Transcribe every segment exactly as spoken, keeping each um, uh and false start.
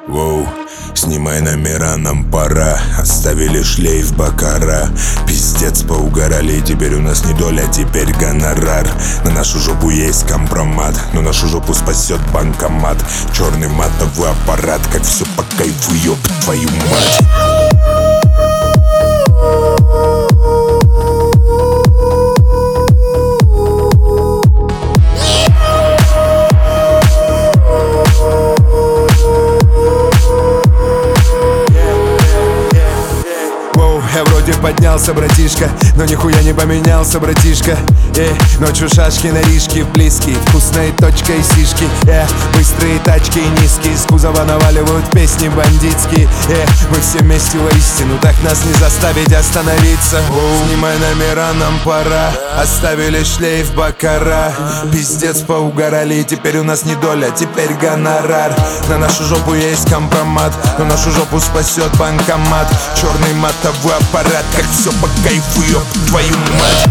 Воу, снимай номера, нам пора. Оставили шлейф бакара. Пиздец, поугорали, теперь у нас не доля, теперь гонорар. На нашу жопу есть компромат, но нашу жопу спасет банкомат. Черный матовый аппарат, как все по кайфу, ёб твою мать. Я вроде поднялся, братишка, но нихуя не поменялся, братишка. Эй, ночью шашки на рижке, близкие, вкусной точкой сишки. Э, быстрые тачки и низкие, с кузова наваливают песни бандитские. Э, мы все вместе воистину, так нас не заставить остановиться. Снимай номера, нам пора. Оставили шлейф бакара. Пиздец, поугорали, теперь у нас не доля, теперь гонорар. На нашу жопу есть компромат, но нашу жопу спасет банкомат. Черный матовый аппарат, как все по кайфу, ёб твою мать.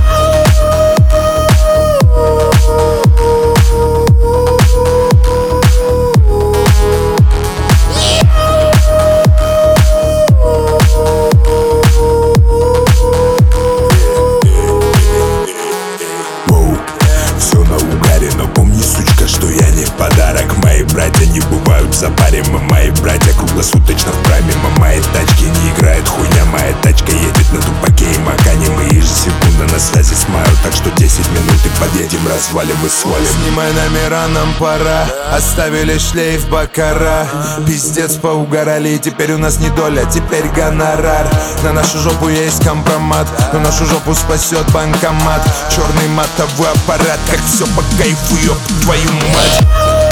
Все на угаре, но помни, сучка, что я не подарок. Мои братья не бывают в запаре, мы мои братья круглосуточно в прайме. Мы мои тачки не играет хуйня, моя тачка едет на тупаке и макане. Мы ежесекундно на связи с Майо, так что десять минут и подъедем, развалим и свалим. Снимай номера, нам пора. Оставили шлейф бакара. Пиздец, поугорали, теперь у нас не доля, теперь гонорар. На нашу жопу есть компромат, но нашу жопу спасет банкомат. Черный матовый аппарат, как все по кайфу, ёб твою мать.